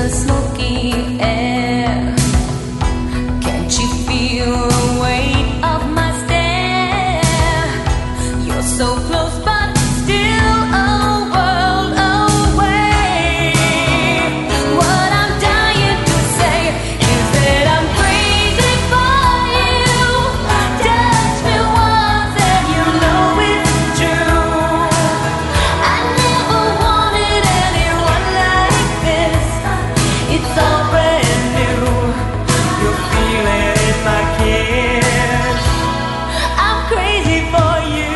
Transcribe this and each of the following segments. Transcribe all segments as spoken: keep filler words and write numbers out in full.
the smoky air. Can't you feel the weight of my stare? You're so close but still a world away. What I'm dying to say is that I'm crazy for you. Touch me once and you know it's true. I never wanted anyone like this. It's all brand new. You're feeling in my kiss. I'm crazy for you.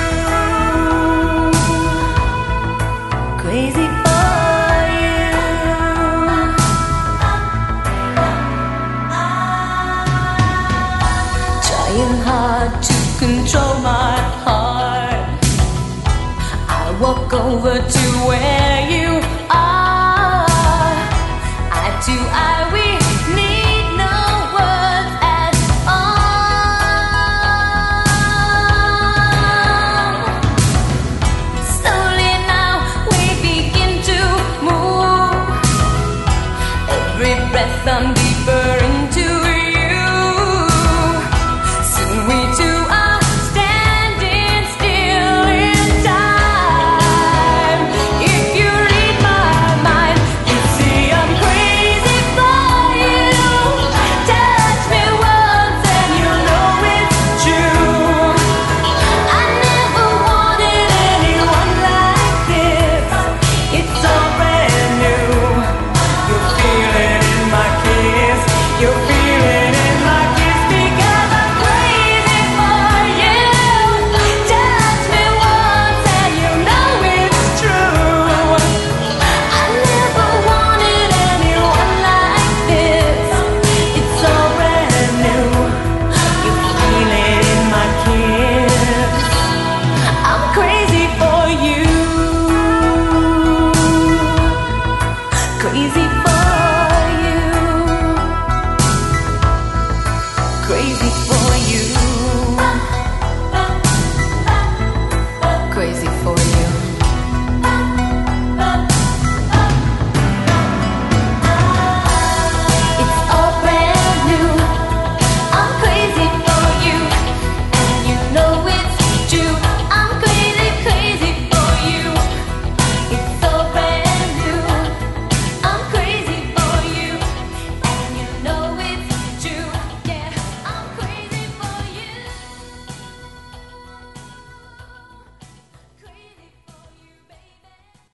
Crazy for you. Trying hard to control my heart. I walk over to where you are. Eye to eye, we need no words at all. Slowly now we begin to move. Every breath under